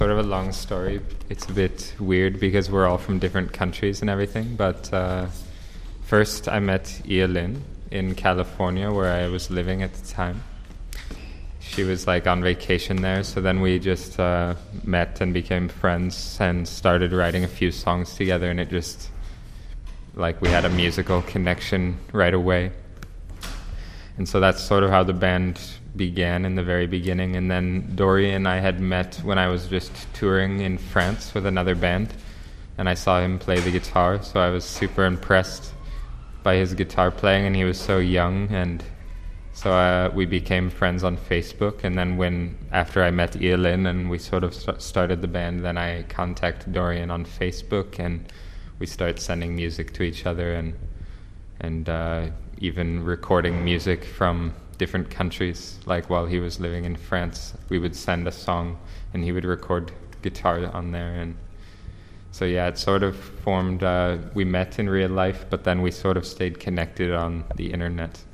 Sort of a long story. It's a bit weird because we're all from different countries and everything. But first, I met Lin in California, where I was living at the time. She was like on vacation there, so then we just met and became friends and started writing a few songs together, and it just like we had a musical connection right away. And so that's sort of how the band began in the very beginning. And then Dorian and I had met when I was just touring in France with another band, and I saw him play the guitar, so I was super impressed by his guitar playing, and he was so young, and so we became friends on Facebook. And then after I met Lin and we sort of started the band, then I contacted Dorian on Facebook, and we started sending music to each other and even recording music from different countries. Like while he was living in France, we would send a song and he would record guitar on there. And so yeah, it sort of formed, we met in real life, but then we sort of stayed connected on the internet.